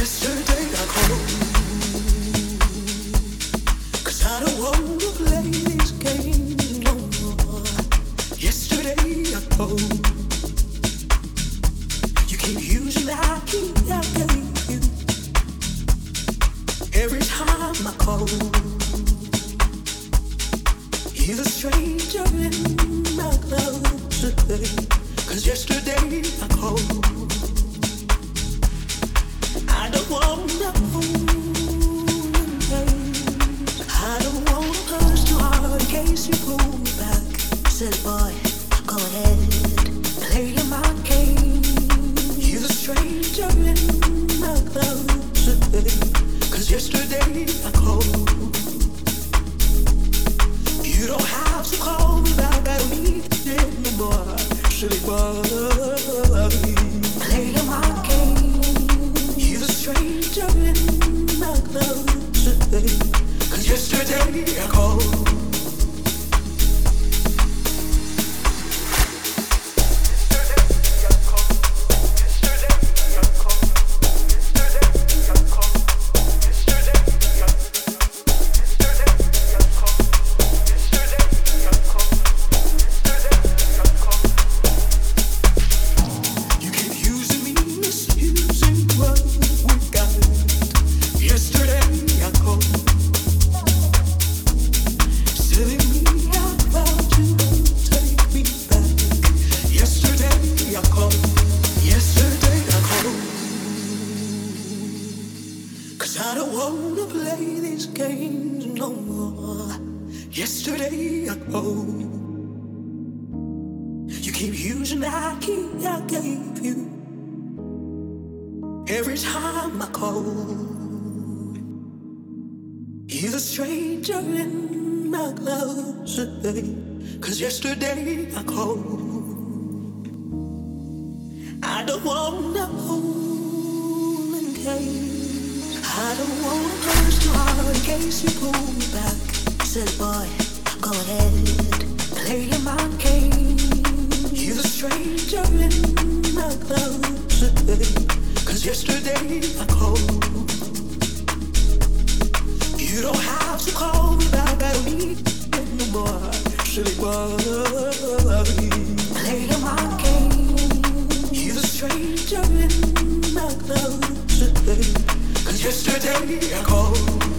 Yesterday I called, 'cause I don't wanna play this game no more. Yesterday I called, you keep using that key I gave you. Every time I call, you're the stranger in my closet. 'Cause yesterday I called, I don't wanna hold I don't wanna push too hard in case you pull me back. Said boy, go ahead, play your mind game. You're the stranger in my closet. 'Cause yesterday I called, you don't have to call me back, I don't need it anymore. Silly boy, play your mind game. You're the stranger in my closet. 'Cause yesterday I called. I don't wanna play these games no more. Yesterday I called, you keep using that key I gave you. Every time I call, you're the stranger in my closet. 'Cause yesterday I called, I don't wanna hold in case I don't wanna push too hard in case you pull me back. Said boy, go ahead, play your mind game. You're the stranger in my closet. 'Cause yesterday I called, you don't have to call me back, I don't need it no more. Silly boy, play your mind game. You're the stranger in my closet. 'Cause yesterday I called.